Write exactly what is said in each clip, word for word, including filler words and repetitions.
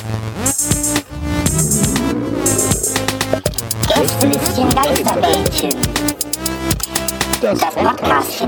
Gästelistchen Geisterbällchen. Das Podcastchen.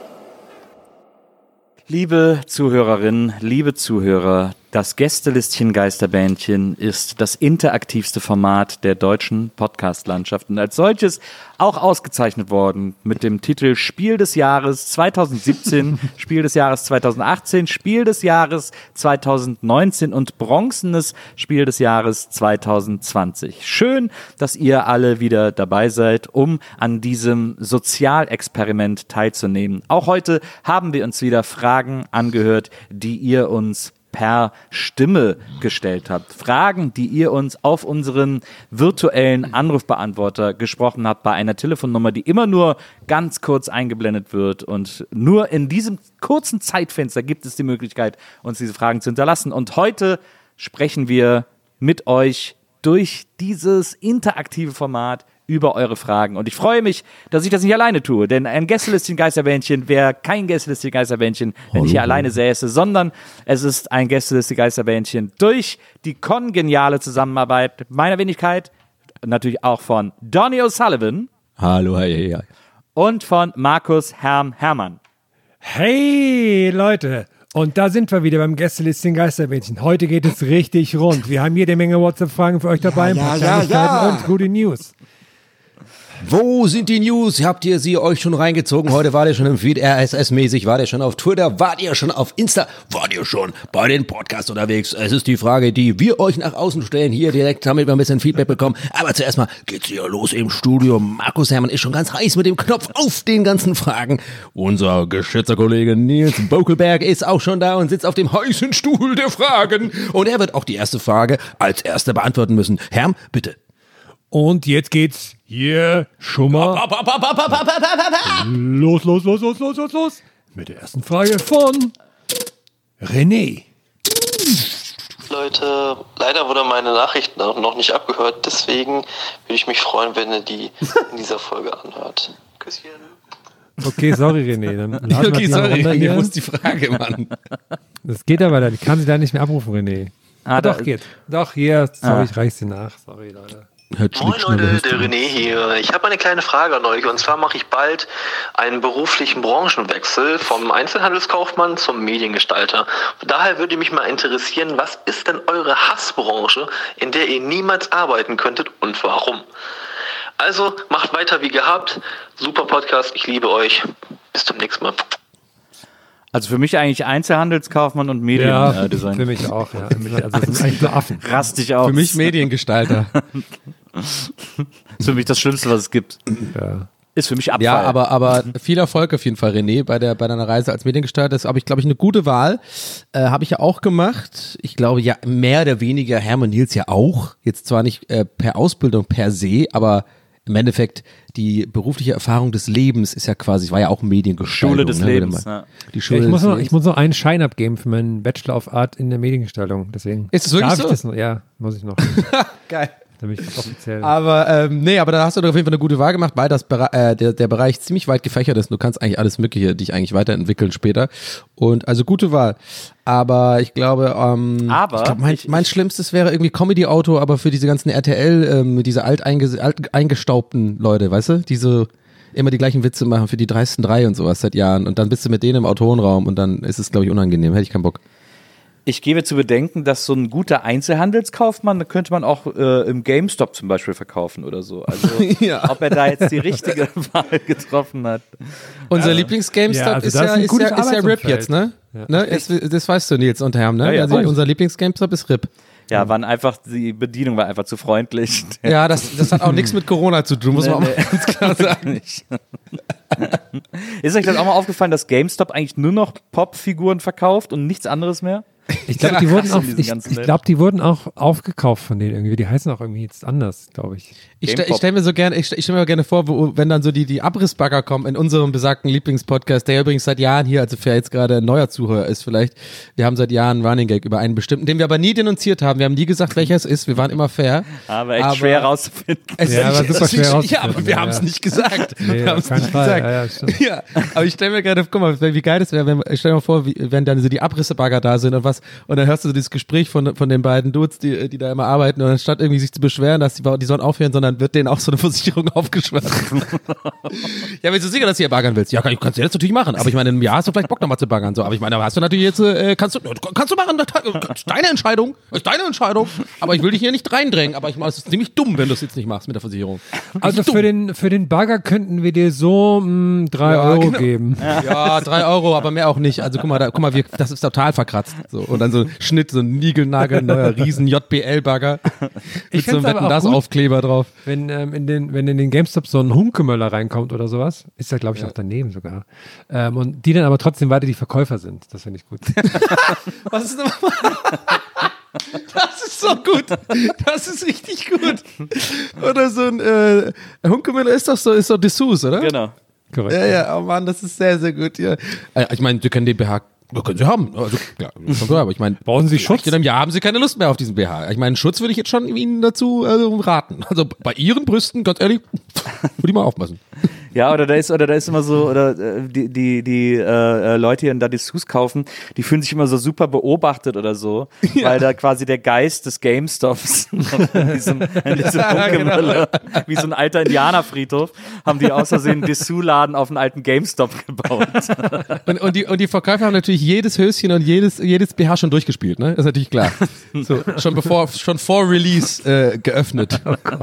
Liebe Zuhörerinnen, liebe Zuhörer, das Gästelistchen Geisterbändchen ist das interaktivste Format der deutschen Podcast-Landschaft und als solches auch ausgezeichnet worden mit dem Titel Spiel des Jahres zwanzig siebzehn, Spiel des Jahres zwanzig achtzehn, Spiel des Jahres zwanzig neunzehn und bronzenes Spiel des Jahres zwanzig zwanzig. Schön, dass ihr alle wieder dabei seid, um an diesem Sozialexperiment teilzunehmen. Auch heute haben wir uns wieder Fragen angehört, die ihr uns per Stimme gestellt habt. Fragen, die ihr uns auf unseren virtuellen Anrufbeantworter gesprochen habt, bei einer Telefonnummer, die immer nur ganz kurz eingeblendet wird. Und nur in diesem kurzen Zeitfenster gibt es die Möglichkeit, uns diese Fragen zu hinterlassen. Und heute sprechen wir mit euch durch dieses interaktive Format über eure Fragen. Und ich freue mich, dass ich das nicht alleine tue, denn ein Gästelistchen Geisterbändchen wäre kein Gästelistchen Geisterbändchen, wenn ich hier alleine säße, sondern es ist ein Gästelistchen Geisterbändchen durch die kongeniale Zusammenarbeit meiner Wenigkeit, natürlich auch von Donny O'Sullivan. Hallo, hey, hey, hey. Und von Markus Herm Hermann. Hey, Leute. Und da sind wir wieder beim Gästelistchen Geisterbändchen. Heute geht es richtig rund. Wir haben jede Menge WhatsApp-Fragen für euch dabei, Ja, ein paar ja, ja, Kleinigkeiten ja. und gute News. Wo sind die News? Habt ihr sie euch schon reingezogen? Heute wart ihr schon im Feed R S S-mäßig, wart ihr schon auf Twitter, wart ihr schon auf Insta, wart ihr schon bei den Podcasts unterwegs? Es ist die Frage, die wir euch nach außen stellen, hier direkt, damit wir ein bisschen Feedback bekommen. Aber zuerst mal geht's hier los im Studio. Markus Hermann ist schon ganz heiß mit dem Knopf auf den ganzen Fragen. Unser geschätzter Kollege Nils Bokelberg ist auch schon da und sitzt auf dem heißen Stuhl der Fragen. Und er wird auch die erste Frage als erster beantworten müssen. Herm, bitte. Und jetzt geht's hier schon mal los, los, los, los, los, los, los. Mit der ersten Frage von René. Leute, leider wurde meine Nachricht noch noch nicht abgehört, deswegen würde ich mich freuen, wenn ihr die in dieser Folge anhört. Küsschen. Okay, sorry René. Dann laden wir Okay, die sorry, runter hier hier. muss die Frage, Mann. Das geht aber da, ich kann sie da nicht mehr abrufen, René. Ah, Doch, da- geht. Doch, hier, sorry, Ah. ich reich sie nach. Sorry, Leute. Hört Moin schnick, schnalle, Leute, hörst der du. René hier. Ich habe eine kleine Frage an euch und zwar mache ich bald einen beruflichen Branchenwechsel vom Einzelhandelskaufmann zum Mediengestalter. Und daher würde mich mal interessieren, was ist denn eure Hassbranche, in der ihr niemals arbeiten könntet und warum? Also macht weiter wie gehabt. Super Podcast, ich liebe euch. Bis zum nächsten Mal. Also für mich eigentlich Einzelhandelskaufmann und Ja, Mediendesign. für mich auch, ja. Also das sind eigentlich so Affen. Rast dich aus. Für mich Mediengestalter. ist für mich das Schlimmste, was es gibt. Ja. Ist für mich Abfall. Ja, aber, aber viel Erfolg auf jeden Fall, René, bei, der, bei deiner Reise als Mediengestalter. Das ist, habe ich, glaube ich, eine gute Wahl. Äh, habe ich ja auch gemacht. Ich glaube, ja, mehr oder weniger Hermann Nils ja auch. Jetzt zwar nicht äh, per Ausbildung per se, aber im Endeffekt die berufliche Erfahrung des Lebens ist ja quasi, es war ja auch Mediengestaltung. Schule des ne, würde Lebens. man- Ja. Die Schule Ja, ich, muss des noch, Lebens. ich muss noch einen Schein abgeben für meinen Bachelor of Art in der Mediengestaltung. Deswegen. Ist es wirklich Darf ich so? das noch? Ja, muss ich noch. Geil. Damit ich das offiziell. Aber ähm, nee, aber da hast du doch auf jeden Fall eine gute Wahl gemacht, weil das Bere- äh, der, der Bereich ziemlich weit gefächert ist. Du kannst eigentlich alles Mögliche dich eigentlich weiterentwickeln später. Und also gute Wahl. Aber ich glaube, ähm, Aber ich glaub, mein, ich- mein Schlimmstes wäre irgendwie Comedy-Autor, aber für diese ganzen R T L, ähm, diese alteinge- alt eingestaubten Leute, weißt du, die so immer die gleichen Witze machen für die dreisten drei und sowas seit Jahren. Und dann bist du mit denen im Autorenraum und dann ist es, glaube ich, unangenehm. Hätte ich keinen Bock. Ich gebe zu bedenken, dass so ein guter Einzelhandelskaufmann, da könnte man auch äh, im GameStop zum Beispiel verkaufen oder so. Also Ja. ob er da jetzt die richtige Wahl getroffen hat. Unser Lieblings-GameStop Ja, also ist, das ja, ist ein ist, gutes ja, ist ja RIP Arbeitsumfeld. jetzt, ne? Ja. ne? Es, das weißt du, Nils und Herm, ne? Ja, ja, also weiß. unser Lieblings-GameStop ist RIP. Ja, waren einfach, die Bedienung war einfach zu freundlich. Ja, das, das hat auch nichts mit Corona zu tun, muss man auch mal ganz klar sagen. Nicht. Ist euch das auch mal aufgefallen, dass GameStop eigentlich nur noch Popfiguren verkauft und nichts anderes mehr? Ich glaube, Ja, die wurden krass auch, in diesem ich, ganzen ich Welt. glaube, die wurden auch aufgekauft von denen irgendwie. Die heißen auch irgendwie jetzt anders, glaube ich. Ich, stell- ich Gamepop. stelle mir so gerne, ich, stell- ich stelle mir gerne vor, wo, wenn dann so die, die Abrissbagger kommen in unserem besagten Lieblingspodcast, der übrigens seit Jahren hier, also wer jetzt gerade ein neuer Zuhörer ist vielleicht, wir haben seit Jahren einen Running Gag über einen bestimmten, den wir aber nie denunziert haben. Wir haben nie gesagt, welcher es ist. Wir waren immer fair. Aber echt Aber- schwer rauszufinden. Es Ja, ist aber nicht- super es ist schwer nicht- Ja, rauszufinden, aber wir ja, haben es ja. nicht gesagt. Nee, wir haben auf es keinen nicht Fall. gesagt. Ja, ja, stimmt. Ja, aber ich stelle mir gerade, guck mal, wie geil das wäre, wenn, ich stell mir vor, wie, wenn dann so die Abrissebagger da sind und was, und dann hörst du so dieses Gespräch von, von den beiden Dudes, die, die da immer arbeiten und anstatt irgendwie sich zu beschweren, dass die, die sollen aufhören, sondern wird denen auch so eine Versicherung aufgeschwört. Ja, bist du sicher, dass du hier baggern willst? Ja, kann, kannst du jetzt natürlich machen, aber ich meine, im Jahr hast du vielleicht Bock nochmal zu baggern, so, aber ich meine, da hast du natürlich jetzt, äh, kannst du, kannst du machen, das ist deine Entscheidung, das ist deine Entscheidung, aber ich will dich hier nicht reindrängen, aber ich meine, es ist ziemlich dumm, wenn du es jetzt nicht machst mit der Versicherung. Also dumm. für den, für den Bagger könnten wir dir so mh, drei Ja, Euro genau. geben. Ja, drei Euro, aber mehr auch nicht. Also guck mal, da, guck mal, wir, das ist total verkratzt. So, und dann so ein Schnitt, so ein Nigelnagel, neuer riesen J B L-Bagger mit so einem find's aber auch Wetten, das gut. Aufkleber drauf. Wenn, ähm, in den, wenn in den GameStop so ein Hunkemöller reinkommt oder sowas, ist da, glaube ich, auch daneben sogar. Ähm, und die dann aber trotzdem weiter die Verkäufer sind. Das finde ich gut. Was ist nochmal? Das ist so gut. Das ist richtig gut. Oder so ein äh, Hunkemöller ist doch so, ist doch Dessous, oder? Genau. Korrekt. Ja, ja, oh Mann, das ist sehr, sehr gut. Ja. Äh, Ich meine, Sie können den B H, ja, können Sie haben. Also, ja, schon klar, aber ich meine, Brauchen Sie vielleicht Schutz? in einem Jahr haben Sie keine Lust mehr auf diesen B H. Ich meine, Schutz würde ich jetzt schon Ihnen dazu äh, raten. Also bei Ihren Brüsten, ganz ehrlich, würde ich mal aufpassen. Ja, oder da ist, oder da ist immer so, oder äh, die, die, die äh, Leute, die da Dessous kaufen, die fühlen sich immer so super beobachtet oder so, weil da quasi der Geist des GameStops in diesem, in diesem Hunkemöller, wie so ein alter Indianerfriedhof, haben die aus Versehen einen Dessous-Laden auf einen alten GameStop gebaut. Und, und, die, und die Verkäufer haben natürlich jedes Höschen und jedes, jedes B H schon durchgespielt, ne? Ist natürlich klar. So, schon bevor, schon vor Release äh, geöffnet. Oh Gott.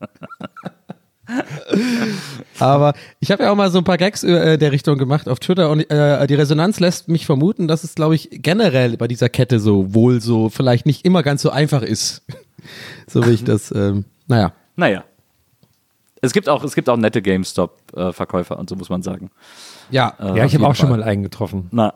Aber ich habe ja auch mal so ein paar Gags äh, der Richtung gemacht auf Twitter und äh, die Resonanz lässt mich vermuten, dass es, glaube ich, generell bei dieser Kette so wohl so vielleicht nicht immer ganz so einfach ist. So wie ich das, ähm, naja. Naja. Es gibt auch, es gibt auch nette GameStop-Verkäufer und so muss man sagen. Ja, Ja, ich habe auch schon mal einen getroffen. Na.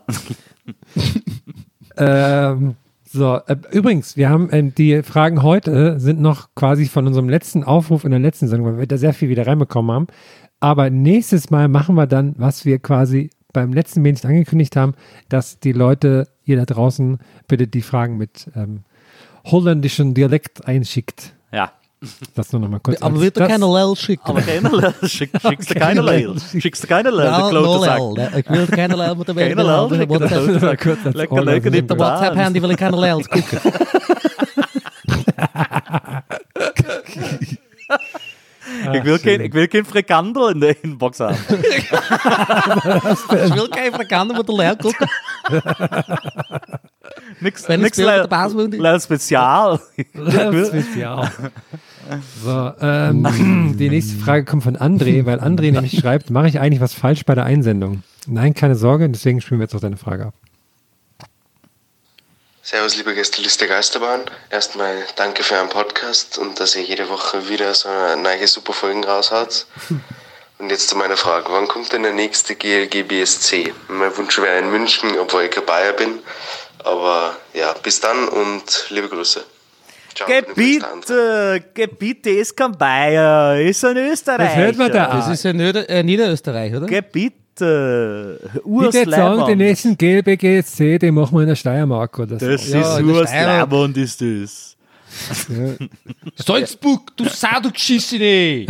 Ähm, so, äh, übrigens, wir haben ähm, die Fragen heute sind noch quasi von unserem letzten Aufruf in der letzten Sendung, weil wir da sehr viel wieder reinbekommen haben. Aber nächstes Mal machen wir dann, was wir quasi beim letzten Mal nicht angekündigt haben, dass die Leute, ihr da draußen, bitte die Fragen mit ähm, holländischen Dialekt einschickt. Ja. Das nur noch mal kurz. aber als- wird er das- keine Lel schicken? Aber keine Lel, Schick, schickst du keine Lel. Schickst du keine Lel, der Ja, Klote no sagt. Lel. Ich will keine Lel mit der Keine Lel, lekker, Das war kurz als lekker, Orga- lekker, Mit der WhatsApp-Handy will ich keine Lels gucken. Ich will, kein, ich will kein Frikandel in der Inbox haben. Ich will keine Frikandel mit der Lel gucken. Nix, Wenn ich nix spiele mit Lel, der Basel. Lel Spezial. Das ist ja auch. So, ähm, die nächste Frage kommt von André, weil André nämlich schreibt, mache ich eigentlich was falsch bei der Einsendung? Nein, keine Sorge, deswegen spielen wir jetzt auch deine Frage ab. Servus, liebe Gästeliste Geisterbahn. Erstmal danke für euren Podcast und dass ihr jede Woche wieder so eine neue super Folgen raushaut. Und jetzt zu meiner Frage. Wann kommt denn der nächste G L G B S C? Mein Wunsch wäre in München, obwohl ich kein Bayer bin. Aber ja, bis dann und liebe Grüße. Ciao. Gebiete, Gebiete ist kein Bayer, ist ein Österreicher. Das hört man da. Das ist ja Nieder äh, Niederösterreich, oder? Gebiete, Ich würde sagen, den Urslabern. nächsten G L B G S C, den machen wir in der Steiermark oder so. Das Ja, ist in der Urslabern, ist das. Salzburg, du Sau, du Geschissene!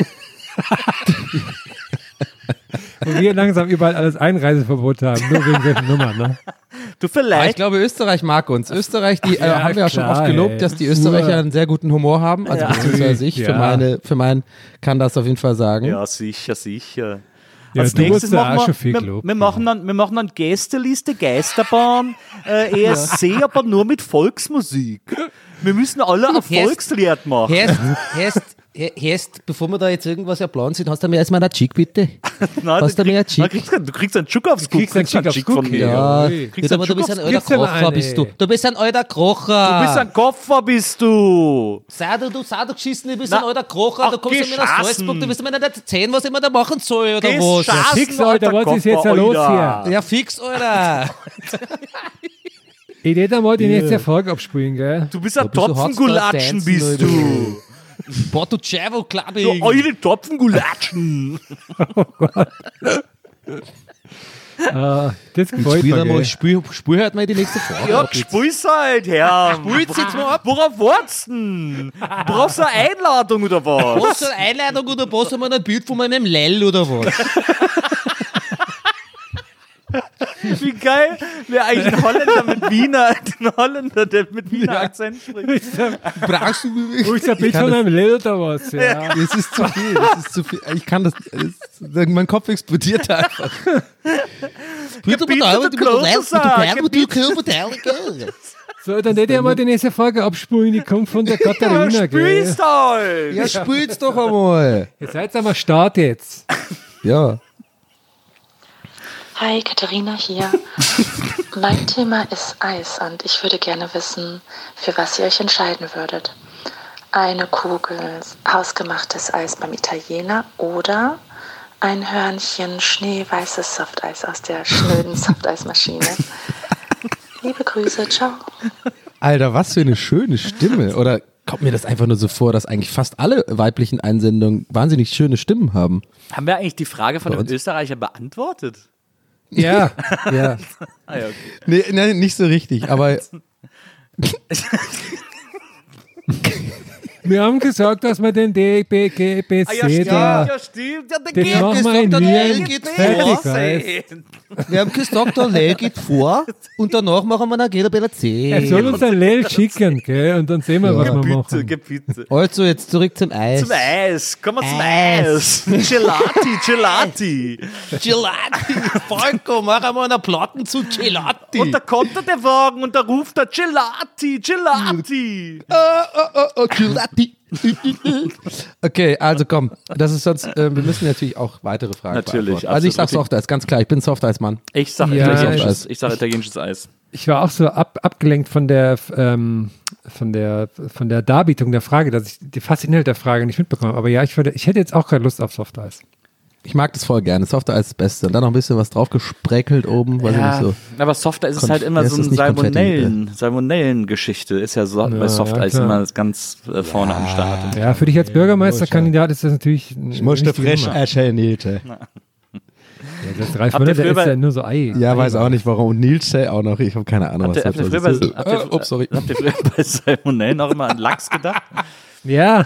Wo wir langsam überall alles Einreiseverbot haben, nur wegen solchen Nummern, ne? Du Aber ich vielleicht, glaube, Österreich mag uns. Österreich, die äh, Ja, haben wir ja schon klar, oft gelobt, ey. dass die Österreicher einen sehr guten Humor haben. Also beziehungsweise ich Ja. für meine, für meinen kann das auf jeden Fall sagen. ja sicher, sicher. Ja, Als du nächstes wurdest da machen auch wir, schon viel wir, gelobt. wir, machen dann, wir machen dann Gästeliste, Geisterbahn, äh, E S C, aber nur mit Volksmusik. Wir müssen alle ein Volkslied machen. Herst, Herst, Herst, bevor wir da jetzt irgendwas erplanen sind, hast du mir erstmal einen Chick, bitte? Nein, hast du krieg- mir einen nein, Chick? kriegst, du kriegst einen Schuck aufs Guck. kriegst einen Schick aufs von Guck, mir. Ja, Ui. Kriegst ja, aber einen du bist ein Schuck alter Gibt's denn Krocher, eine? bist du. Du bist ein alter Krocher. Du bist ein Koffer, bist du. Sei du, du, sei du geschissen, du bist Na, ein alter Krocher, ach, du kommst geh ja mir nach schassen. Salzburg, du willst mir nicht erzählen, was ich mir da machen soll, oder Geh was? schassen, fix, Alter, was ist jetzt da los Alter. hier? Ja, fix, Alter. Ich hätte mal die nächste Folge abspielen, gell? Du bist ein bist du Topfengulatschen, Hotstars bist dancen, du. Porto Cevo, glaube Du ich. eure Topfengulatschen. Ah, das gefällt Spiel mir, einmal, gell? spiel, spiel halt mal die nächste Frage. Ja, ab jetzt. spiel's halt, Herr. Spiel's jetzt mal ab. Worauf wartest du denn? Brauchst du eine Einladung oder was? Was, so eine Einladung oder was? Haben wir ein Bild von meinem Lell oder was? Wie geil wäre eigentlich ein Holländer mit Wiener, ein Holländer, der mit Wiener Akzent spricht. Brauchst du Wo ist der Bild von einem Lil oder was? Ja. Das ist zu viel, das ist zu viel. Ich kann das, das mein Kopf explodiert einfach. Gebiete der So, dann hätte ich mal die nächste Frage abspulen, die kommt von der Katharina. Ja, gell? spielst halt! Ja, spiel's doch einmal. Ihr seid aber Start jetzt. Ja. Hi, Katharina hier. Mein Thema ist Eis und ich würde gerne wissen, für was ihr euch entscheiden würdet. Eine Kugel hausgemachtes Eis beim Italiener oder ein Hörnchen schneeweißes Softeis aus der schnöden Softeismaschine. Liebe Grüße, ciao. Alter, was für eine schöne Stimme. Oder kommt mir das einfach nur so vor, dass eigentlich fast alle weiblichen Einsendungen wahnsinnig schöne Stimmen haben? Haben wir eigentlich die Frage von Bei dem uns? Österreicher beantwortet? Ja, ja. Ah, ja, okay. Nee, nee, nicht so richtig, aber Wir haben gesagt, dass wir den D B G B C Ah, ja, da... ja, stimmt. Ja, der Den geht machen wir in gesagt, der Wien. L geht Fertig, vor. weiß. wir haben gesagt, der Lell geht vor und danach machen wir noch Gela Bella C. Er soll uns ein Lel schicken, gell? Und dann sehen wir, was wir Bitte, machen. bitte. Also, jetzt zurück zum Eis. Zum Eis. Komm mal zum Eis. Eis. Gelati, Gelati. Gelati. Falco, mach einmal eine Platten zu Gelati. Und da kommt der Wagen und da ruft er Gelati, Gelati. Oh, oh, oh, oh, Gelati. Okay, also komm, das ist sonst, äh, wir müssen natürlich auch weitere Fragen Natürlich, beantworten. Also ich sag absolut. Softeis, ganz klar, ich bin Softeis-Mann. Ich sag Ja, italienisches, ich sag italienisches Eis. Ich war auch so ab, abgelenkt von der, ähm, von der von der Darbietung der Frage, dass ich die fast Inhalt der Frage nicht mitbekommen habe. Aber ja, ich, würde, ich hätte jetzt auch keine Lust auf Softeis. Ich mag das voll gerne, Softeis ist das Beste. Und dann noch ein bisschen was drauf gespreckelt oben, weiß Ja, ich nicht so. aber Softeis ist Konf- halt immer ja, so ist eine das nicht Konfetti, Salmonellen, Salmonellen-Geschichte. Ist ja, so, Ja, bei Softeis ja, klar. immer ganz äh, vorne am Start. Ja, für dich als Bürgermeisterkandidat ist das natürlich. Ich musste frisch Ja, erscheinen. das Ralf Habt Müller, ihr der früher ist bei- ja nur so Ei. Ja, Ei weiß auch nicht warum. Und Nilce auch noch, ich habe keine Ahnung, Habt ihr, was habt, ihr früher das bei, ist. habt, ihr, Äh, ups, sorry. habt ihr früher bei Salmonellen auch immer an Lachs gedacht? Ja,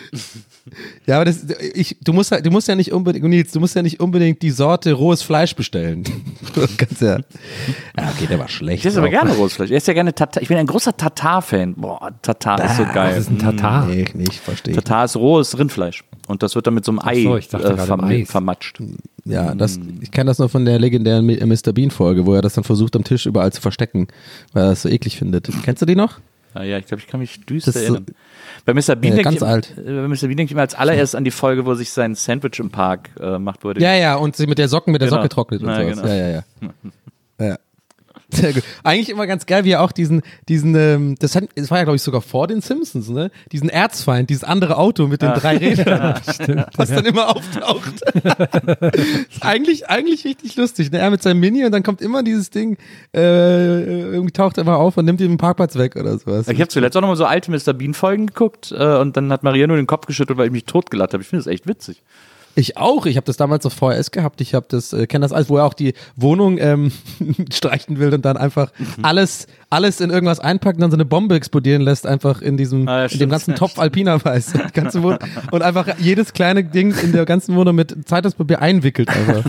Ja, aber das, ich, du, musst, halt- du musst ja nicht unbedingt, Nils, du musst ja nicht unbedingt die Sorte rohes Fleisch bestellen. Du kannst ja, ja, okay, der war schlecht. Ich esse aber auch. gerne rohes Fleisch. Ich esse ja gerne Tatar. Ich bin ein großer Tatar-Fan. Boah, Tatar ist so geil. das ist ein Tatar. Nee, nicht, verstehe. Tatar ist rohes Rindfleisch. Und das wird dann mit so einem Ach Ei so, ich dachte äh, gerade verm- Eis. vermatscht. Ja, das, ich kenne das nur von der legendären Mi- Mister Bean-Folge, wo er das dann versucht, am Tisch überall zu verstecken, weil er das so eklig findet. Kennst du die noch? Ja, ja, ich glaube, ich kann mich düster Das ist so- erinnern. Bei Mister Bean Ja, denke ganz ich, im- alt. äh, bei Mister Bean denke ich immer als allererstes an die Folge, wo sich sein Sandwich im Park äh, macht wurde. Ja, ja, und sie mit der Socken, mit der Genau. Socke trocknet und Na, sowas. genau. Ja, ja, ja. ja. Sehr gut. Eigentlich immer ganz geil, wie er auch diesen, diesen, ähm, das, hat, das war ja, glaube ich, sogar vor den Simpsons, ne? Diesen Erzfeind, dieses andere Auto mit den drei Rädern, was dann immer auftaucht. Ist eigentlich, eigentlich richtig lustig. Ne? Er mit seinem Mini und dann kommt immer dieses Ding, äh, irgendwie taucht er immer auf und nimmt ihm den Parkplatz weg oder sowas. Ich habe zuletzt auch nochmal so alte Mister Bean-Folgen geguckt äh, und dann hat Maria nur den Kopf geschüttelt, weil ich mich totgelacht habe. Ich finde das echt witzig. Ich auch. Ich habe das damals auf V H S gehabt. Ich habe das, äh, kenne das alles, wo er auch die Wohnung ähm, streichen will und dann einfach alles, alles in irgendwas einpackt und dann so eine Bombe explodieren lässt, einfach in diesem, Ah, ja, in dem stimmt. ganzen Topf Alpina Weiß. Die ganze Wohnung. Und einfach jedes kleine Ding in der ganzen Wohnung mit Zeitungspapier einwickelt einfach.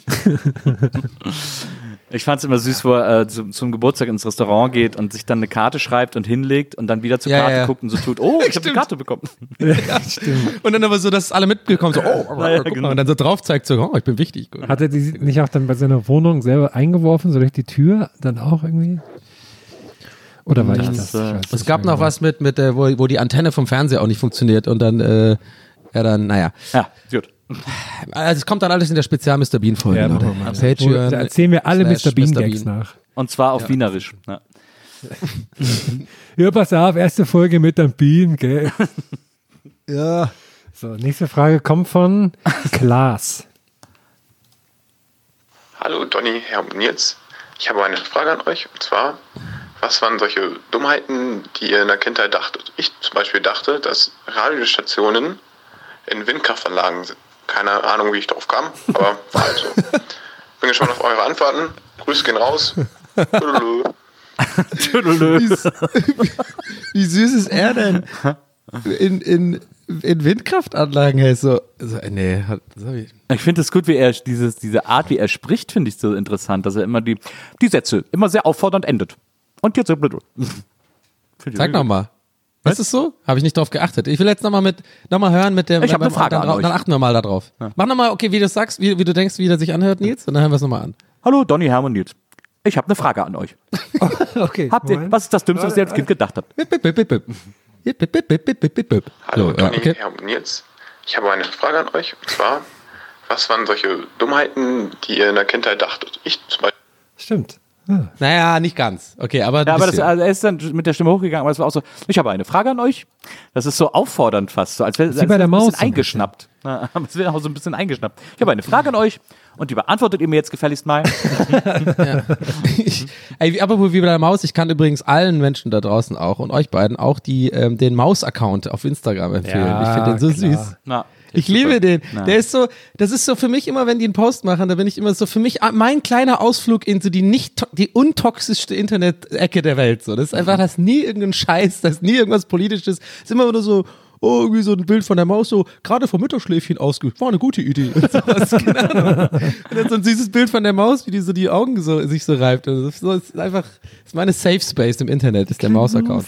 Ich fand es immer süß, wo er äh, zum, zum Geburtstag ins Restaurant geht und sich dann eine Karte schreibt und hinlegt und dann wieder zur Ja, Karte ja. guckt und so tut, oh, ich habe eine Karte bekommen. Ja, stimmt. Und dann aber so, dass alle mitbekommen, so, oh, oh, Ja, guck genau. mal. Und dann so drauf zeigt, so, oh, ich bin wichtig. Hat er die nicht auch dann bei seiner Wohnung selber eingeworfen, so durch die Tür dann auch irgendwie? Oder war ich Das, das? äh, Ich weiß Es nicht gab mehr noch was mit, mit der, wo, wo die Antenne vom Fernseher auch nicht funktioniert und dann, äh, ja dann, naja. Ja, gut. Also es kommt dann alles in der Spezial-Mister Bean-Folge. Ja, Leute. machen wir mal. Patreon. Da erzählen wir alle slash Mister Bean Mister Gags Bean. nach. Und zwar auf Wienerisch. Ja. Ja, pass auf, erste Folge mit dem Bean, gell? Ja. So, nächste Frage kommt von Klaas. Hallo Donny, Herr und Nils. Ich habe eine Frage an euch. Und zwar, was waren solche Dummheiten, die ihr in der Kindheit dachtet? Ich zum Beispiel dachte, dass Radiostationen in Windkraftanlagen sind. Keine Ahnung, wie ich drauf kam, aber war halt so. Bin gespannt auf eure Antworten. Grüße gehen raus. Tüdelü. Wie, wie süß ist er denn? In, in in Windkraftanlagen hält. So, so nee, hat, das hab ich. Ich finde es gut, wie er dieses, diese Art, wie er spricht, finde ich so interessant, dass er immer die, die Sätze immer sehr auffordernd endet. Und jetzt. Sag nochmal. Ist es so? Habe ich nicht drauf geachtet. Ich will jetzt nochmal mit, nochmal hören mit dem. Ich habe eine Frage dann, an euch. Dann achten wir mal da drauf. Ja. Mach nochmal, okay, wie du sagst, wie, wie du denkst, wie der sich anhört, Nils, und dann hören wir es nochmal an. Hallo, Donny, Hermann, Nils. Ich habe eine Frage an euch. Okay. Habt ihr, was ist das Dümmste, was ihr als Kind gedacht habt? Hallo, So, ja, Donny, okay. Hermann, Nils. Ich habe eine Frage an euch. Und zwar, was waren solche Dummheiten, die ihr in der Kindheit dachtet? Ich zum Beispiel. Stimmt. Ah. Naja, nicht ganz. Okay, aber. Ja, aber das, also er ist dann mit der Stimme hochgegangen, aber es war auch so, ich habe eine Frage an euch. Das ist so auffordernd fast, so als wäre es bei der ein Maus bisschen eingeschnappt. Na, es wird auch so ein bisschen eingeschnappt. Ich habe eine Frage an euch und die beantwortet ihr mir jetzt gefälligst mal. Ja. ich, ey, aber wie bei der Maus, ich kann übrigens allen Menschen da draußen auch und euch beiden auch die, ähm, den Maus-Account auf Instagram empfehlen. Ja, ich finde den so klar. süß. Na, Ich super. liebe den. Na. Der ist so, das ist so für mich immer, wenn die einen Post machen, da bin ich immer so für mich mein kleiner Ausflug in so die nicht, to- die untoxischste Internet-Ecke der Welt. So, das ist einfach, das ist nie irgendein Scheiß, das ist nie irgendwas Politisches. Das ist immer nur so, oh, irgendwie so ein Bild von der Maus, so gerade vom Mittagsschläfchen ausge, war eine gute Idee. Und sowas, keine Ahnung. Und dann so ein süßes Bild von der Maus, wie die so die Augen so, sich so reibt. Und das ist, so, das ist einfach, das ist meine Safe Space im Internet, ist der Maus-Account.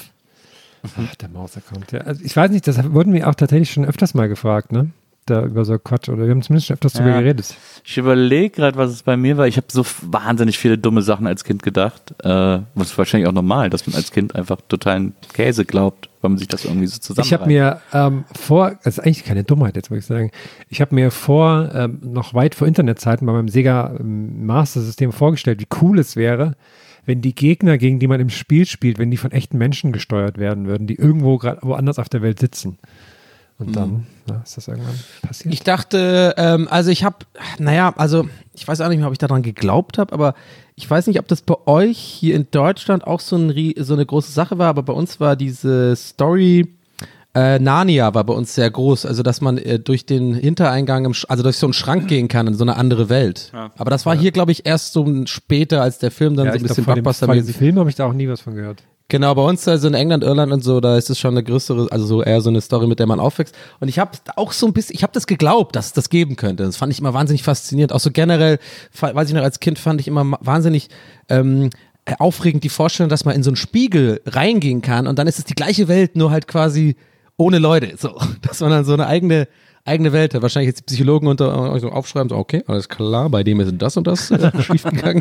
Ach, der Maus-Account, ja. Also ich weiß nicht, das wurden wir auch tatsächlich schon öfters mal gefragt, ne? Da über so Quatsch, oder wir haben zumindest schon öfters drüber Ja. geredet. Ich überlege gerade, was es bei mir war. Ich habe so wahnsinnig viele dumme Sachen als Kind gedacht. Äh, das ist wahrscheinlich auch normal, dass man als Kind einfach totalen Käse glaubt, weil man sich das irgendwie so zusammenreimt. Ich habe mir ähm, vor, das ist eigentlich keine Dummheit jetzt, würde ich sagen, ich habe mir vor, ähm, noch weit vor Internetzeiten bei meinem Sega ähm, Master System vorgestellt, wie cool es wäre, wenn die Gegner, gegen die man im Spiel spielt, wenn die von echten Menschen gesteuert werden würden, die irgendwo gerade woanders auf der Welt sitzen. Und dann mhm. na, ist das irgendwann passiert. Ich dachte, ähm, also ich habe, naja, also ich weiß auch nicht mehr, ob ich daran geglaubt habe, aber ich weiß nicht, ob das bei euch hier in Deutschland auch so, ein, so eine große Sache war, aber bei uns war diese Story, äh, Narnia war bei uns sehr groß, also dass man äh, durch den Hintereingang, im Sch- also durch so einen Schrank gehen kann in so eine andere Welt. Ja. Aber das war hier, glaube ich, erst so später, als der Film dann ja, so ein bisschen Blockbuster-mäßig. Von dem Film habe ich da auch nie was von gehört. Genau, bei uns also in England, Irland und so, da ist es schon eine größere, also so eher so eine Story, mit der man aufwächst. Und ich habe auch so ein bisschen, ich habe das geglaubt, dass es das geben könnte. Das fand ich immer wahnsinnig faszinierend. Auch so generell, weiß ich noch, als Kind fand ich immer wahnsinnig ähm, aufregend die Vorstellung, dass man in so einen Spiegel reingehen kann und dann ist es die gleiche Welt, nur halt quasi ohne Leute. So, dass man dann so eine eigene eigene Welt hat. Wahrscheinlich jetzt die Psychologen unter euch so aufschreiben, so okay, alles klar, bei dem ist das und das äh, schief gegangen.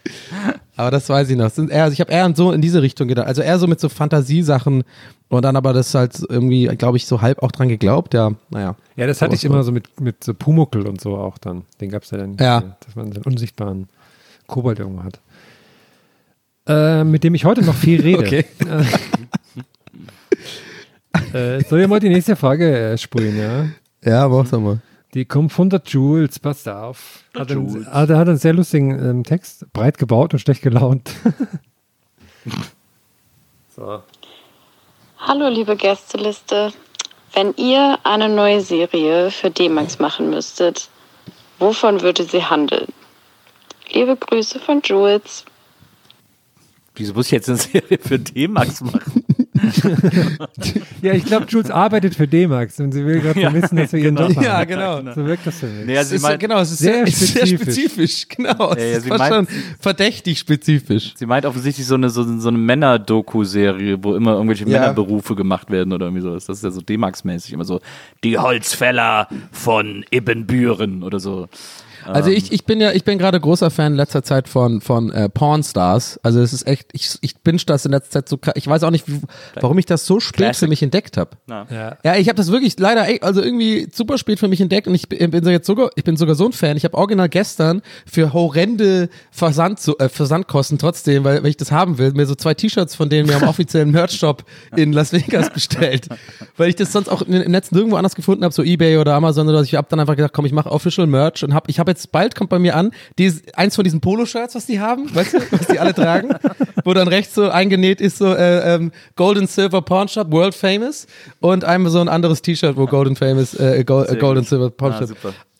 Aber das weiß ich noch. Sind eher, also ich habe eher so in diese Richtung gedacht. Also eher so mit so Fantasiesachen und dann aber das halt irgendwie, glaube ich, so halb auch dran geglaubt. Ja, naja. Ja, das hatte ich immer so mit, mit so Pumuckl und so auch dann. Den gab es ja dann, ja. dass man so einen unsichtbaren Kobold irgendwo hat. Äh, mit dem ich heute noch viel rede. Okay. äh, soll ich mal die nächste Frage äh, sprühen, ja? Ja, mach doch mal. Die kommt von der Jules, passt auf. Hat einen, hat, hat einen sehr lustigen ähm, Text, breit gebaut und schlecht gelaunt. So. Hallo liebe Gästeliste, wenn ihr eine neue Serie für D-Max machen müsstet, wovon würde sie handeln? Liebe Grüße von Jules. Wieso muss ich jetzt eine Serie für D-Max machen? Ja, ich glaube, Jules arbeitet für D-Max und sie will gerade ja, wissen, dass wir ihren Job haben. Ja, genau. So wirkt das für mich. Nee, also es ist, meint, genau, es ist sehr, sehr, spezifisch. sehr spezifisch. spezifisch. Genau, es ja, ja, ist sie fast meint, schon verdächtig spezifisch. Sie meint offensichtlich so eine, so, so eine Männer-Doku-Serie, wo immer irgendwelche Ja. Männerberufe gemacht werden oder irgendwie sowas. Das ist ja so D-Max-mäßig, immer so die Holzfäller von Ibbenbüren oder so. Also ich, ich bin ja, ich bin gerade großer Fan in letzter Zeit von, von äh, Pornstars. Also es ist echt, ich, ich binge das in letzter Zeit so, ich weiß auch nicht, wie, warum ich das so spät Classic. für mich entdeckt habe. Ja. Ja. Ja, ich habe das wirklich leider, ey, also irgendwie super spät für mich entdeckt und ich bin, bin so jetzt sogar, ich bin sogar so ein Fan. Ich habe original gestern für horrende Versand, äh, Versandkosten trotzdem, weil, weil ich das haben will, mir so zwei T-Shirts von denen mir am offiziellen Merch-Shop in Las Vegas bestellt, weil ich das sonst auch im Netz nirgendwo anders gefunden habe, so eBay oder Amazon oder so. Ich habe dann einfach gedacht, komm, ich mache Official Merch und hab, ich habe jetzt bald kommt bei mir an, dieses, eins von diesen Poloshirts, was die haben, weißt du, was die alle tragen, wo dann rechts so eingenäht ist, so äh, ähm, Gold and Silver Pawn Shop, World Famous und einmal so ein anderes T-Shirt, wo Gold and Famous, äh, Gold, äh, Gold and Silver Pawn Ah, Shop. super.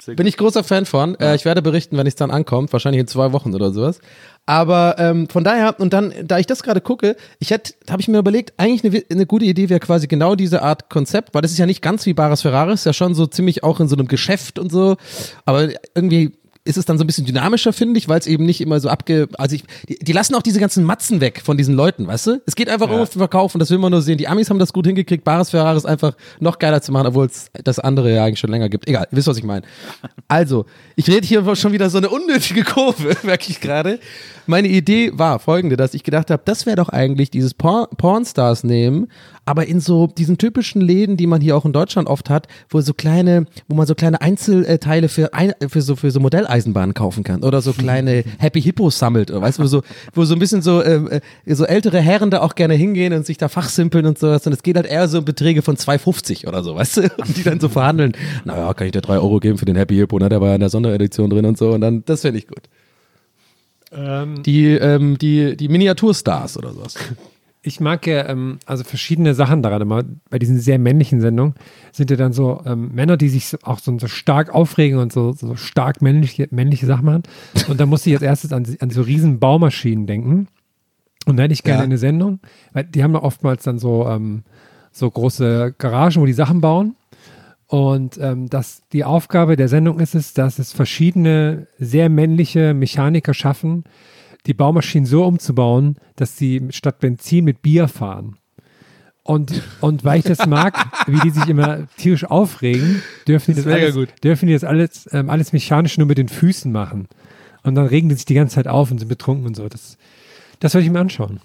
Bin ich großer Fan von. Äh, ich werde berichten, wenn es dann ankommt, wahrscheinlich in zwei Wochen oder sowas. Aber ähm, von daher, und dann, da ich das gerade gucke, ich hätte, habe ich mir überlegt, eigentlich eine, eine gute Idee wäre quasi genau diese Art Konzept, weil das ist ja nicht ganz wie Bares Ferraris, ja schon so ziemlich auch in so einem Geschäft und so, aber irgendwie ist es dann so ein bisschen dynamischer, finde ich, weil es eben nicht immer so abge... Also ich, die, die lassen auch diese ganzen Matzen weg von diesen Leuten, weißt du? Es geht einfach Ja. um den Verkauf und das will man nur sehen. Die Amis haben das gut hingekriegt, Bares Ferraris einfach noch geiler zu machen, obwohl es das andere ja eigentlich schon länger gibt. Egal, ihr wisst, was ich meine. Also, ich rede hier schon wieder so eine unnötige Kurve, merke ich gerade. Meine Idee war folgende, dass ich gedacht habe, das wäre doch eigentlich dieses Porn Pornstars nehmen, aber in so diesen typischen Läden, die man hier auch in Deutschland oft hat, wo so kleine, wo man so kleine Einzelteile für ein, für so für so Modelleisenbahnen kaufen kann oder so kleine Happy Hippos sammelt, oder weißt du, wo so wo so ein bisschen so äh, so ältere Herren da auch gerne hingehen und sich da fachsimpeln und sowas und es geht halt eher so um Beträge von zwei fünfzig oder so, weißt du, und die dann so verhandeln. Naja, kann ich dir drei Euro geben für den Happy Hippo, ne? Der war ja in der Sonderedition drin und so und dann, das finde ich gut. Ähm, Die, ähm, die, die Miniaturstars oder sowas. Ich mag ja, ähm, also verschiedene Sachen daran immer. Bei diesen sehr männlichen Sendungen sind ja dann so ähm, Männer, die sich so, auch so, so stark aufregen und so, so stark männliche, männliche Sachen machen. Und da muss ich als erstes an, an so riesen Baumaschinen denken. Und da hätte ich gerne Ja. eine Sendung, weil die haben ja oftmals dann so, ähm, so große Garagen, wo die Sachen bauen. Und ähm, dass die Aufgabe der Sendung ist es, dass es verschiedene sehr männliche Mechaniker schaffen, die Baumaschinen so umzubauen, dass sie statt Benzin mit Bier fahren. Und, und weil ich das mag, wie die sich immer tierisch aufregen, dürfen die das, Das wär ja alles, gut. dürfen die das alles, ähm, alles mechanisch nur mit den Füßen machen. Und dann regen die sich die ganze Zeit auf und sind betrunken und so. Das, das würde ich mir anschauen.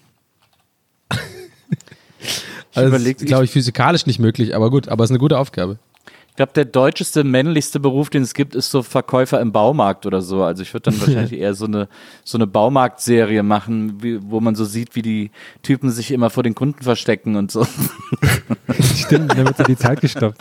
Also überleg- das ist, glaube ich, physikalisch nicht möglich, aber gut, aber es ist eine gute Aufgabe. Ich glaube, der deutscheste, männlichste Beruf, den es gibt, ist so Verkäufer im Baumarkt oder so. Also ich würde dann wahrscheinlich eher so eine so eine Baumarktserie machen, wie, wo man so sieht, wie die Typen sich immer vor den Kunden verstecken und so. Stimmt, dann wird so die Zeit gestoppt.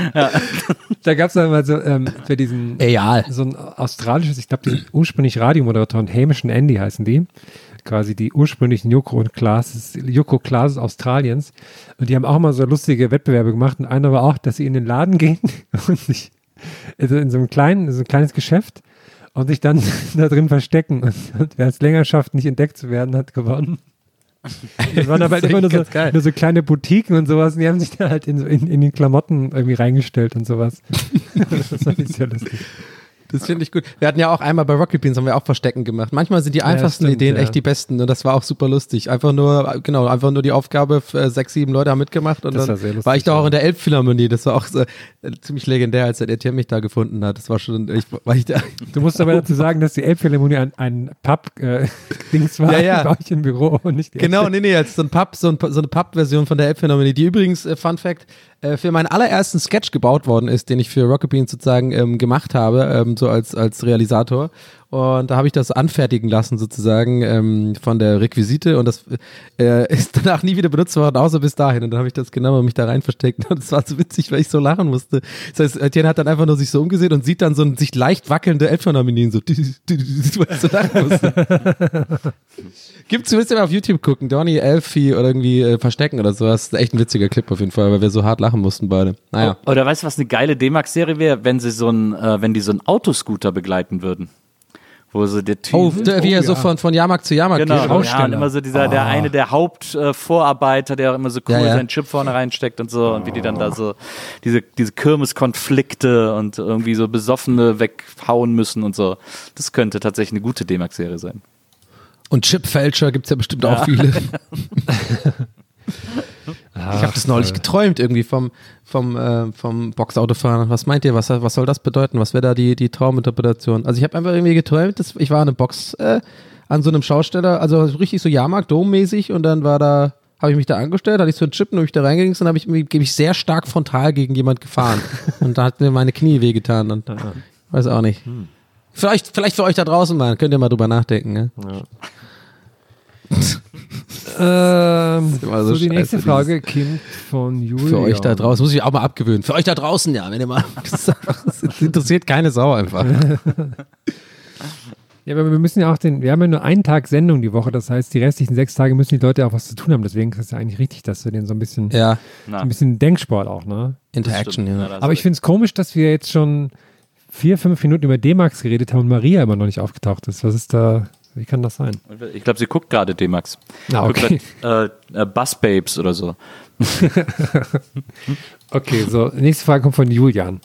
Da gab es mal so ähm, für diesen Egal. so ein australisches, ich glaube, die ursprünglich Radiomoderatoren, Hamish und Andy heißen die. Quasi die ursprünglichen Joko und Klaas, Joko Klaas Australiens. Und die haben auch mal so lustige Wettbewerbe gemacht. Und einer war auch, dass sie in den Laden gehen und sich also in so einem kleinen, so ein kleines Geschäft und sich dann da drin verstecken. Und, und wer es länger schafft, nicht entdeckt zu werden, hat gewonnen. Das waren aber halt immer nur so, nur so kleine Boutiquen und sowas. Und die haben sich da halt in, so in, in die Klamotten irgendwie reingestellt und sowas. Das fand ich sehr lustig. Das finde ich gut. Wir hatten ja auch einmal bei Rocket Beans haben wir auch Verstecken gemacht. Manchmal sind die einfachsten stimmt, Ideen ja. echt die besten und das war auch super lustig. Einfach nur, genau, einfach nur die Aufgabe, äh, sechs, sieben Leute haben mitgemacht und Das dann war sehr lustig, war ich da auch ja. in der Elbphilharmonie. Das war auch so, äh, ziemlich legendär, als der E T M mich da gefunden hat. Das war schon, ich, war ich da. Du musst aber dazu sagen, dass die Elbphilharmonie ein, ein Pub-Dings war Ja, ja. bei euch im Büro und nicht die Genau, nee, nee, jetzt so ein Pub, so, ein, so eine Pub-Version von der Elbphilharmonie, die übrigens, äh, Fun Fact, äh, für meinen allerersten Sketch gebaut worden ist, den ich für Rocket Beans sozusagen ähm, gemacht habe, ähm, so als, als Realisator. Und da habe ich das anfertigen lassen sozusagen ähm, von der Requisite und das äh, ist danach nie wieder benutzt worden, außer bis dahin. Und dann habe ich das genommen und mich da rein versteckt und das war so witzig, weil ich so lachen musste. Das heißt, Etienne hat dann einfach nur sich so umgesehen und sieht dann so ein sich leicht wackelnde Elbphilharmonien so, weil ich so lachen musste. Gibt's, willst du mal auf YouTube gucken, Donny, Elfie oder irgendwie äh, Verstecken oder sowas. Das ist echt ein witziger Clip auf jeden Fall, weil wir so hart lachen mussten beide. Naja. Oh, oder weißt du, was eine geile D-Max-Serie wäre, wenn sie so ein, äh, wenn die so einen Autoscooter begleiten würden? Wo so der Typ. Oh, der, wie Oh, er so ja. von, von Jahrmarkt zu Jahrmarkt Genau, geht. ja, und Schausteller. immer so dieser, der eine der Hauptvorarbeiter, der auch immer so cool Ja, ja. seinen Chip vorne reinsteckt und so und wie die dann da so diese, diese Kirmeskonflikte und irgendwie so Besoffene weghauen müssen und so. Das könnte tatsächlich eine gute D-Max-Serie sein. Und Chipfälscher gibt's ja bestimmt auch viele. Ich habe das neulich geträumt irgendwie vom, vom, äh, vom Boxautofahren. Was meint ihr, was, was soll das bedeuten? Was wäre da die, die Trauminterpretation? Also ich habe einfach irgendwie geträumt, dass ich war in einer Box äh, an so einem Schausteller, also richtig so Jahrmarkt, Dommäßig und dann war da, habe ich mich da angestellt, hatte ich so einen Chip und bin ich da reingegangen und habe ich mich, mich sehr stark frontal gegen jemand gefahren und da hat mir meine Knie wehgetan und weiß auch nicht. Vielleicht, vielleicht für euch da draußen mal, könnt ihr mal drüber nachdenken. Ne? Ähm, immer so, so die nächste scheiße, Frage, Kind von Julia. Für euch da draußen, muss ich auch mal abgewöhnen. Für euch da draußen, ja, wenn ihr mal, das, ist einfach, das interessiert keine Sau einfach. Ja, aber wir müssen ja auch den, wir haben ja nur einen Tag Sendung die Woche, das heißt, die restlichen sechs Tage müssen die Leute auch was zu tun haben, deswegen ist es ja eigentlich richtig, dass wir den so ein bisschen, Ja, so ein bisschen Denksport auch, ne? Interaction, ja. das Aber ich finde es komisch, dass wir jetzt schon vier, fünf Minuten über D-Max geredet haben und Maria immer noch nicht aufgetaucht ist. Was ist da, wie kann das sein? Ich glaube, sie guckt gerade D-Max. Ah, okay. Guckt grad, äh, äh, Bus Babes oder so. Okay, so, nächste Frage kommt von Julian.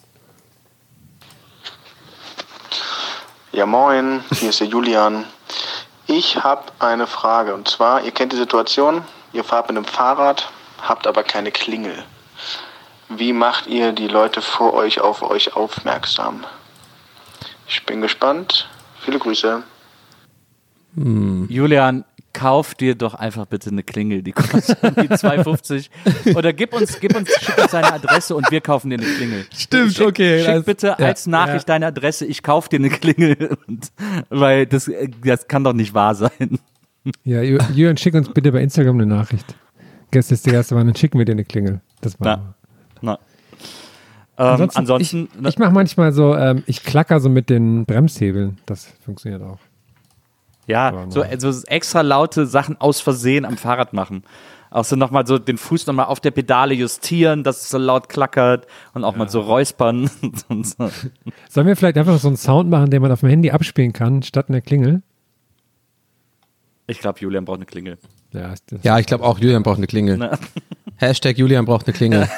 Ja, moin, hier ist der Julian. Ich habe eine Frage und zwar, ihr kennt die Situation, ihr fahrt mit einem Fahrrad, habt aber keine Klingel. Wie macht ihr die Leute vor euch auf euch aufmerksam? Ich bin gespannt. Viele Grüße. Hm. Julian, kauf dir doch einfach bitte eine Klingel, die kostet die zwei fünfzig. Oder gib uns, gib uns, schick uns deine Adresse und wir kaufen dir eine Klingel. Stimmt, schick, okay. Schick das, bitte ja, als Nachricht ja. deine Adresse, ich kauf dir eine Klingel. Und, weil das, das kann doch nicht wahr sein. Ja, Julian, schick uns bitte bei Instagram eine Nachricht. Gestern ist der erste Mal, dann schicken wir dir eine Klingel. Das machen wir. Na. Ähm, ansonsten, ansonsten ich, ich mache manchmal so, ähm, ich klacker so mit den Bremshebeln. Das funktioniert auch. Ja, so, so extra laute Sachen aus Versehen am Fahrrad machen. Auch so nochmal so den Fuß nochmal auf der Pedale justieren, dass es so laut klackert und auch ja. mal so räuspern. Und so. Sollen wir vielleicht einfach so einen Sound machen, den man auf dem Handy abspielen kann, statt einer Klingel? Ich glaube, Julian braucht eine Klingel. Ja, ja ich glaube auch, Julian braucht eine Klingel. Na. Hashtag Julian braucht eine Klingel.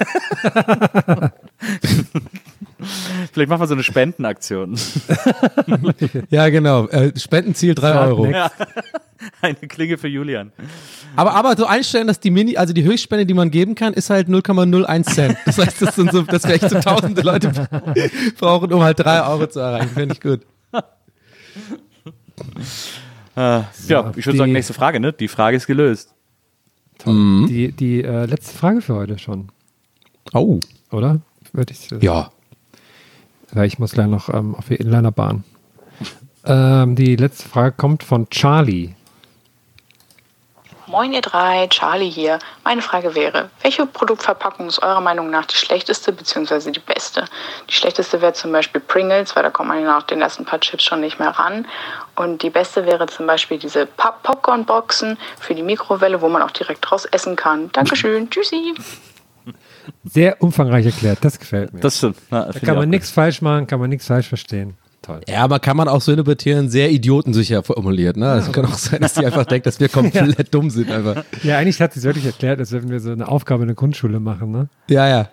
Vielleicht machen wir so eine Spendenaktion. Ja, genau. Äh, Spendenziel drei Euro. Ja. Eine Klingel für Julian. Aber, aber so einstellen, dass die Mini, also die Höchstspende, die man geben kann, ist halt null Komma null eins Cent. Das heißt, das sind so, dass wir echt so tausende Leute brauchen, um halt drei Euro zu erreichen. Finde ich gut. Äh, so, ja, ich würde sagen, nächste Frage, ne? Die Frage ist gelöst. Toll. Mhm. Die, die äh, letzte Frage für heute schon. Oh. Oder? Würde ich, äh, ja. Weil ich muss gleich noch ähm, auf die Inlinerbahn. ähm, die letzte Frage kommt von Charlie. Moin ihr drei, Charlie hier. Meine Frage wäre, welche Produktverpackung ist eurer Meinung nach die schlechteste bzw. die beste? Die schlechteste wäre zum Beispiel Pringles, weil da kommt man nach den ersten paar Chips schon nicht mehr ran. Und die beste wäre zum Beispiel diese Pop- Popcorn-Boxen für die Mikrowelle, wo man auch direkt draus essen kann. Dankeschön, tschüssi. Sehr umfangreich erklärt, das gefällt mir. Das stimmt. Na, da kann man nichts falsch machen, kann man nichts falsch verstehen. Toll. Ja, aber kann man auch so interpretieren, sehr idiotensicher formuliert. Ne? Es ja, kann auch sein, dass die einfach denkt, dass wir komplett ja. dumm sind. Einfach. Ja, eigentlich hat sie es wirklich erklärt, als würden wir so eine Aufgabe in der Grundschule machen. Ne? Ja, ja.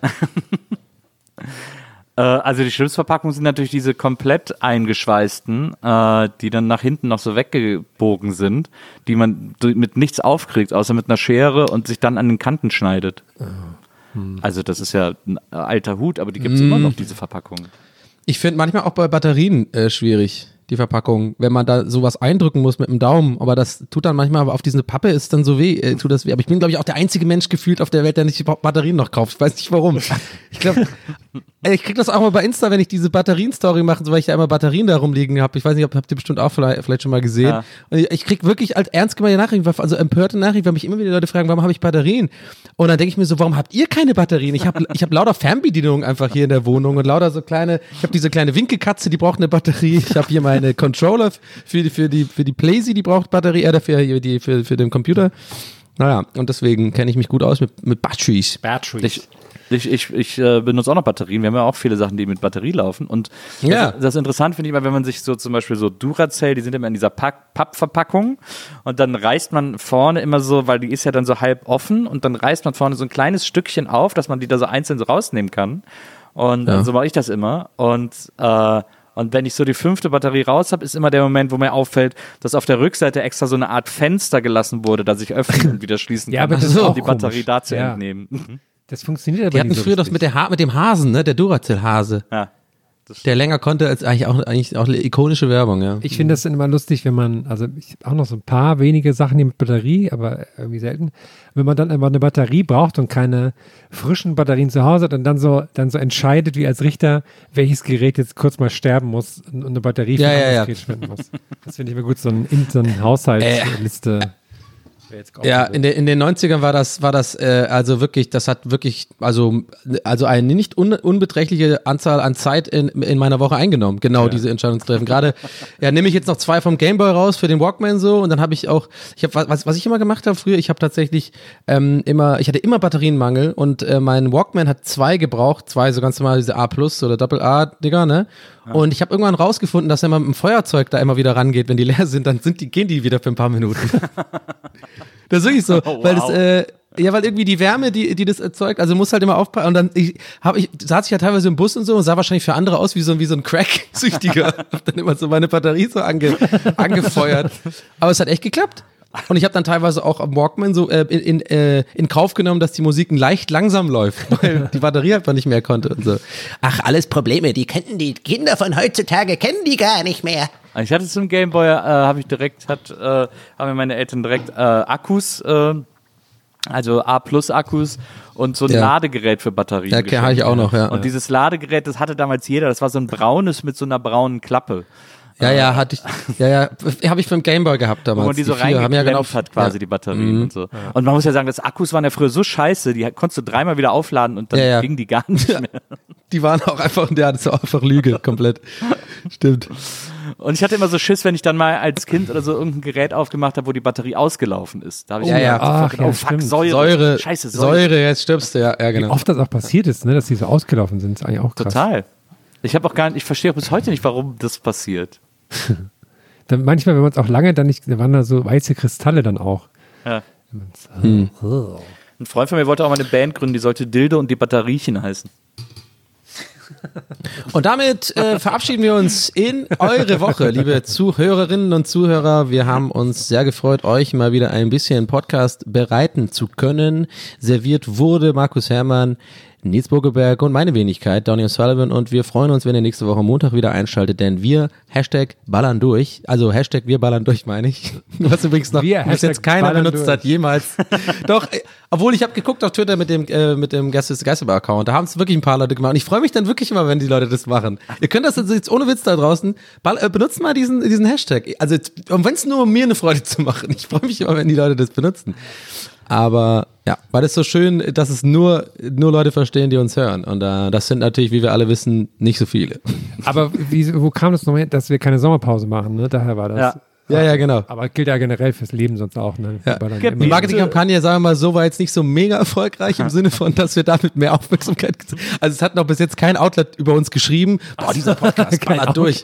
äh, also die Chipsverpackungen sind natürlich diese komplett eingeschweißten, äh, die dann nach hinten noch so weggebogen sind, die man mit nichts aufkriegt, außer mit einer Schere und sich dann an den Kanten schneidet. Oh. Hm. Also das ist ja ein alter Hut, aber die gibt es hm. immer noch, diese Verpackungen. Ich finde manchmal auch bei Batterien äh, schwierig, die Verpackung, wenn man da sowas eindrücken muss mit dem Daumen, aber das tut dann manchmal, aber auf diese Pappe ist dann so weh, äh, tut das weh. Aber ich bin, glaube ich, auch der einzige Mensch gefühlt auf der Welt, der nicht Batterien noch kauft. Ich weiß nicht warum. Ich glaube, ich krieg das auch mal bei Insta, wenn ich diese Batterien-Story mache, so, weil ich da immer Batterien da rumliegen habe. Ich weiß nicht, ob, habt ihr bestimmt auch vielleicht, vielleicht schon mal gesehen. Ja. Und ich, ich krieg wirklich als ernst gemeinte Nachrichten, also empörte Nachrichten, weil mich immer wieder Leute fragen, warum habe ich Batterien? Und dann denke ich mir so, warum habt ihr keine Batterien? Ich habe ich hab lauter Fernbedienungen einfach hier in der Wohnung und lauter so kleine, ich habe diese kleine Winkelkatze, die braucht eine Batterie. Ich habe hier meine Controller für die, für die, für die Playsee, die braucht Batterie, äh, für, die, für, für den Computer. Naja, und deswegen kenne ich mich gut aus mit, mit Batteries. Batteries. Ich, ich, ich, ich äh, benutze auch noch Batterien. Wir haben ja auch viele Sachen, die mit Batterie laufen. Und ja. das, das Interessante finde ich mal, wenn man sich so zum Beispiel so Duracell, die sind immer in dieser Pack- Pappverpackung und dann reißt man vorne immer so, weil die ist ja dann so halb offen und dann reißt man vorne so ein kleines Stückchen auf, dass man die da so einzeln so rausnehmen kann. Und ja. so mache ich das immer. Und äh, Und wenn ich so die fünfte Batterie raus habe, ist immer der Moment, wo mir auffällt, dass auf der Rückseite extra so eine Art Fenster gelassen wurde, das ich öffnen und wieder schließen kann, ja, aber das ist um auch die komisch. Batterie da zu ja. entnehmen. Das funktioniert aber Die hatten nicht so früher das mit, der ha- mit dem Hasen, ne? Der Duracell-Hase. Ja. Der länger konnte als eigentlich auch, eigentlich auch eine ikonische Werbung, ja. Ich finde das immer lustig, wenn man, also ich habe auch noch so ein paar wenige Sachen hier mit Batterie, aber irgendwie selten. Wenn man dann einfach eine Batterie braucht und keine frischen Batterien zu Hause hat und dann so, dann so entscheidet, wie als Richter, welches Gerät jetzt kurz mal sterben muss und eine Batterie für ja, ein ja, anderes ja. Gerät spenden muss. Das finde ich immer gut, so, ein, so eine Haushaltsliste. Ja, in, der, in den neunzigern war das, war das äh, also wirklich, das hat wirklich, also, also eine nicht un, unbeträchtliche Anzahl an Zeit in, in meiner Woche eingenommen, genau ja. diese Entscheidungstreffen. Gerade, ja, nehme ich jetzt noch zwei vom Gameboy raus für den Walkman so und dann habe ich auch, ich habe was, was ich immer gemacht habe früher, ich habe tatsächlich ähm, immer, ich hatte immer Batterienmangel und äh, mein Walkman hat zwei gebraucht, zwei so ganz normal diese A plus oder Doppel-A-Dinger, ne? Ja. Und ich habe irgendwann rausgefunden, dass wenn man mit dem Feuerzeug da immer wieder rangeht, wenn die leer sind, dann sind die, gehen die wieder für ein paar Minuten. Das ist wirklich so, oh, wow. weil das, äh, ja, weil irgendwie die Wärme, die, die das erzeugt, also muss halt immer aufpassen. Und dann ich, hab ich, saß ich ja teilweise im Bus und so und sah wahrscheinlich für andere aus wie so, wie so ein Crack-Süchtiger. Hab dann immer so meine Batterie so ange, angefeuert. Aber es hat echt geklappt. Und ich habe dann teilweise auch am Walkman so äh, in, in, äh, in Kauf genommen, dass die Musik leicht langsam läuft, weil die Batterie einfach nicht mehr konnte und so. Ach, alles Probleme, die kennen die Kinder von heutzutage, kennen die gar nicht mehr. Ich hatte zum Gameboy, äh, habe ich direkt, hat, äh, haben mir meine Eltern direkt äh, Akkus, äh, also A plus Akkus und so ein ja. Ladegerät für Batterien. Ja, okay, hatte ich auch noch, ja. Und dieses Ladegerät, das hatte damals jeder, das war so ein braunes mit so einer braunen Klappe. Ja, ja, hatte ich, ja, ja, habe ich beim Gameboy gehabt damals. Wo man die so reingeklemmt ja genau, hat quasi ja. die Batterien mhm. und so. Ja. Und man muss ja sagen, das Akkus waren ja früher so scheiße, die konntest du dreimal wieder aufladen und dann ja, ja. gingen die gar nicht mehr. Die waren auch einfach, ja, das war einfach Lüge, komplett. Stimmt. Und ich hatte immer so Schiss, wenn ich dann mal als Kind oder so irgendein Gerät aufgemacht habe, wo die Batterie ausgelaufen ist. Da habe ich ja, ja. Ach, gedacht, ja, oh fuck, Säure. Säure. Scheiße, Säure. Säure, jetzt stirbst du, ja, ja genau. Wie oft das auch passiert ist, ne, dass die so ausgelaufen sind, ist eigentlich auch krass. Total. Ich habe auch gar nicht, ich verstehe auch bis heute nicht, warum das passiert. Dann manchmal, wenn man es auch lange dann nicht, da waren da so weiße Kristalle dann auch. Ja. Hm. Ein Freund von mir wollte auch mal eine Band gründen, die sollte Dilde und die Batteriechen heißen. Und damit äh, verabschieden wir uns in eure Woche, liebe Zuhörerinnen und Zuhörer. Wir haben uns sehr gefreut, euch mal wieder ein bisschen Podcast bereiten zu können. Serviert wurde Markus Herrmann, Nils Burgeberg und meine Wenigkeit, Donny O'Sullivan, und wir freuen uns, wenn ihr nächste Woche Montag wieder einschaltet, denn wir, Hashtag ballern durch, also Hashtag wir ballern durch, meine ich, was übrigens noch wir, bis jetzt keiner benutzt durch. hat, jemals. Doch, äh, obwohl ich habe geguckt auf Twitter mit dem äh, mit dem Geisterbar-Account, da haben es wirklich ein paar Leute gemacht und ich freue mich dann wirklich immer, wenn die Leute das machen. Ihr könnt das jetzt ohne Witz da draußen, ball, äh, benutzt mal diesen, diesen Hashtag, also um wenn es nur um mir eine Freude zu machen, ich freue mich immer, wenn die Leute das benutzen. Aber ja, weil es so schön, dass es nur, nur Leute verstehen, die uns hören. Und äh, das sind natürlich, wie wir alle wissen, nicht so viele. Aber wie, wo kam das noch her, dass wir keine Sommerpause machen? Ne? Daher war das. Ja. Ja, ja, genau. Aber gilt ja generell fürs Leben sonst auch. Ne? Ja. Die Marketingkampagne, sagen wir mal so, war jetzt nicht so mega erfolgreich im Sinne von, dass wir damit mehr Aufmerksamkeit, also es hat noch bis jetzt kein Outlet über uns geschrieben, boah, dieser Podcast ballert durch.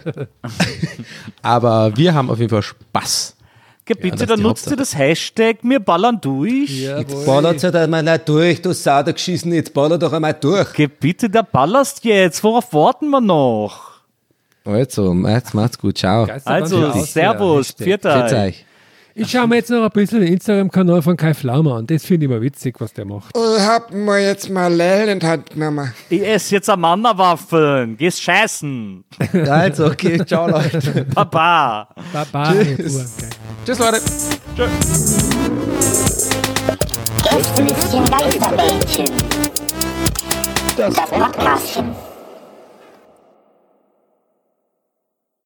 Aber wir haben auf jeden Fall Spaß. Bitte, ja, dann nutzt ihr das Hashtag, wir ballern durch. Jetzt ballert halt einmal nicht durch, du Sau, da geschissen, jetzt baller doch einmal durch. Geh bitte, da ballerst jetzt, worauf warten wir noch? Also, jetzt macht's gut, ciao. Also, servus, pfiat euch. Ich schaue mir jetzt noch ein bisschen den Instagram-Kanal von Kai Pflaume an, das finde ich mal witzig, was der macht. Ich hab mir jetzt mal Lell in die Hand genommen. Ich esse jetzt am Mannerwaffeln, gehst scheißen. Also, okay, ciao Leute. Baba. Baba. Tschüss. Tschüss Leute. Tschüss. Gästelistchen Geisterbällchen. Das Podcastchen.